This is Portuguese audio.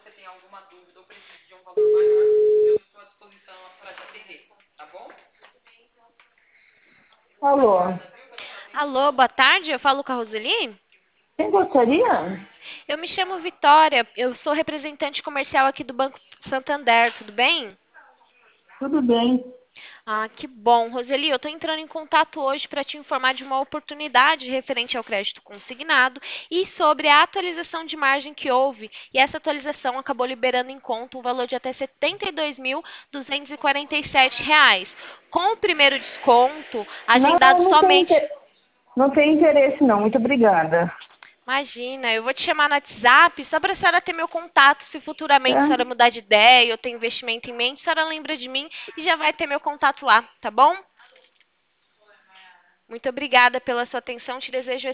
Alô, Alô, boa tarde, eu falo com a Roseli? quem gostaria? Eu me chamo Vitória, eu sou representante comercial aqui do Banco Santander, tudo bem? Tudo bem. Ah, que bom. Roseli, eu estou entrando em contato hoje para te informar de uma oportunidade referente ao crédito consignado e sobre a atualização de margem que houve. E essa atualização acabou liberando em conta um valor de até R$ 72.247. Com o primeiro desconto, Não, agendado não tem, somente. não tem interesse não, muito obrigada. Imagina, eu vou te chamar no WhatsApp só para a senhora ter meu contato. Se futuramente a Tá? senhora mudar de ideia, eu tenho investimento em mente, a senhora lembra de mim e já vai ter meu contato lá, tá bom? Muito obrigada pela sua atenção. Te desejo